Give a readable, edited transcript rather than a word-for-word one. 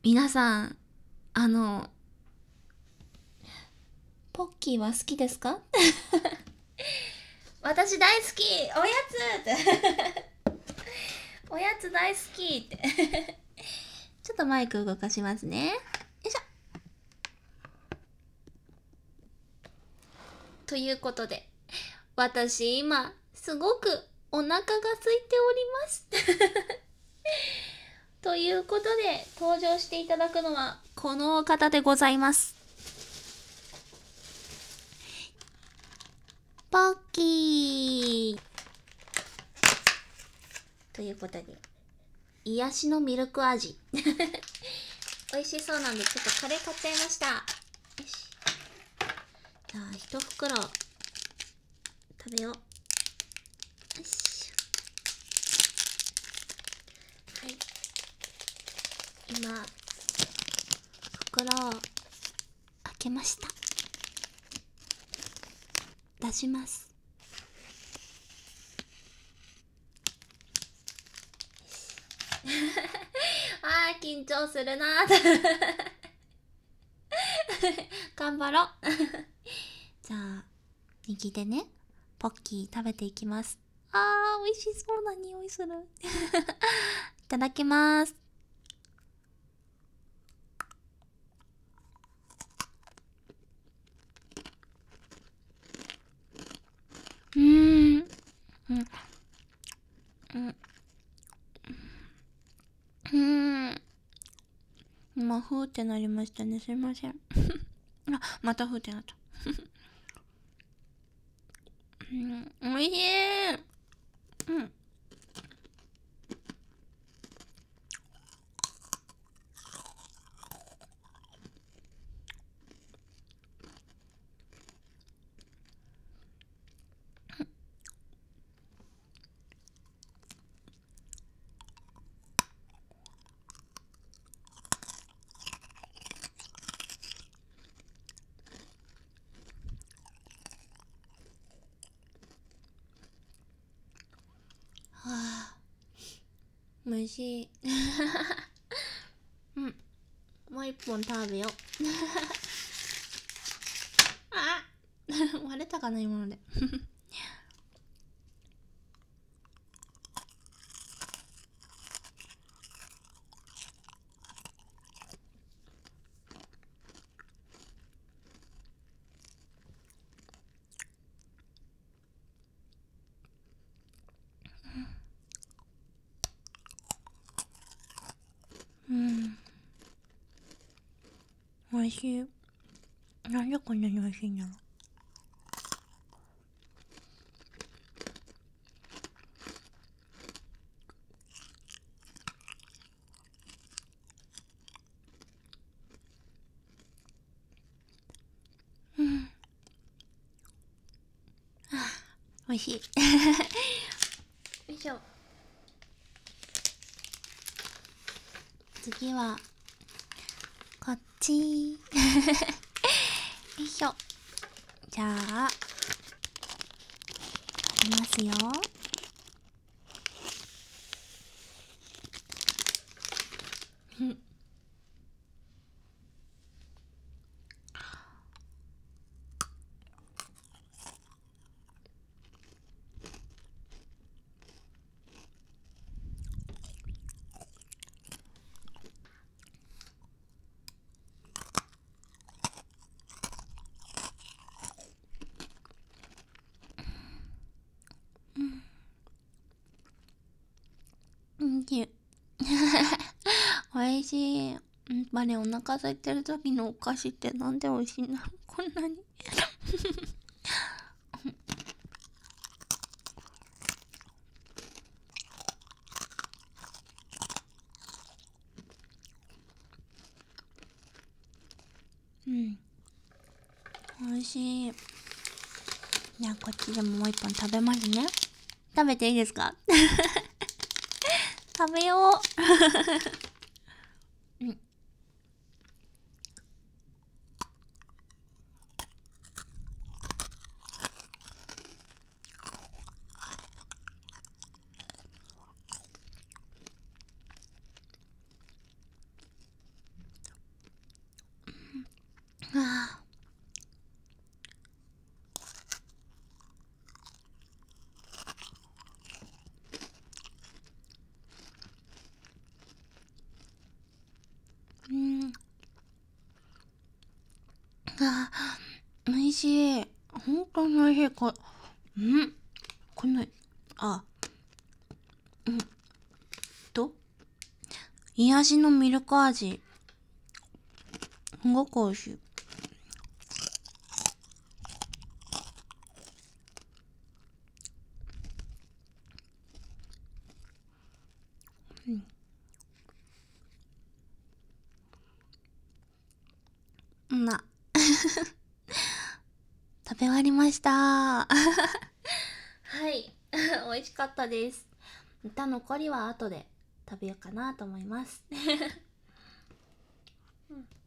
皆さん、あの、ポッキーは好きですか？私大好き、おやつっておやつ大好きってちょっとマイク動かしますね。よいしょ。ということで、私今、すごくお腹が空いておりますということで、登場していただくのは、この方でございます。ポッキーということで、癒しのミルク味。美味しそうなんで、ちょっとカレー買っちゃいました。よし。じゃあ、一袋、食べよう。よし。はい。今、袋を開けました。出します。あー、緊張するなー。頑張ろう。じゃあ、右でね、ポッキー食べていきます。あー、美味しそうな匂いする。いただきます。うん。うん。うん。うん。今、ふーってなりましたね。すいません。あ、またふーってなった。うん、おいしい。うん。はあ、おいしい。うん。もう一本食べよう。あ割れたかな、今ので。うん。おいしい。なんでこんなにおいしいんだろう。うん。おいしい。よいしょ。次は、こっち。よいしょ。じゃあ、食べますよ。うん、おいしい。やっぱりお腹空いてる時のお菓子ってなんで美味しいんだろう、こんなに。うん。美味しい。じゃあこっちでももう一本食べますね。食べていいですか？食べよう。うん。 あ美味しい。本当に美味しい。この、と、癒しのミルク味。すごく美味しい。食べ終わりました。はい。美味しかったです。歌残りは後で食べようかなと思います。